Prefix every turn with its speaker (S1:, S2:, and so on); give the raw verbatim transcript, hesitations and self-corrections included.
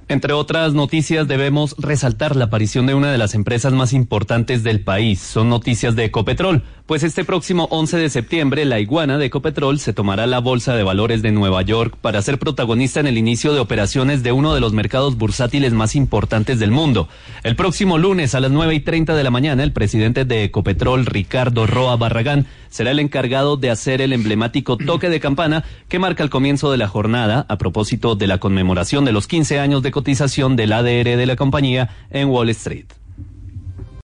S1: Entre otras noticias, debemos resaltar la aparición de una de las empresas más importantes del país. Son noticias de Ecopetrol, pues este próximo once de septiembre la iguana de Ecopetrol se tomará la Bolsa de Valores de Nueva York para ser protagonista en el inicio de operaciones de uno de los mercados bursátiles más importantes del mundo. El próximo lunes a las nueve y treinta de la mañana, el presidente de Ecopetrol, Ricardo Roa Barragán, será el encargado de hacer el emblemático toque de campana que marca el comienzo de la jornada a propósito de la conmemoración de los quince años de cotización del A D R de la compañía en Wall Street.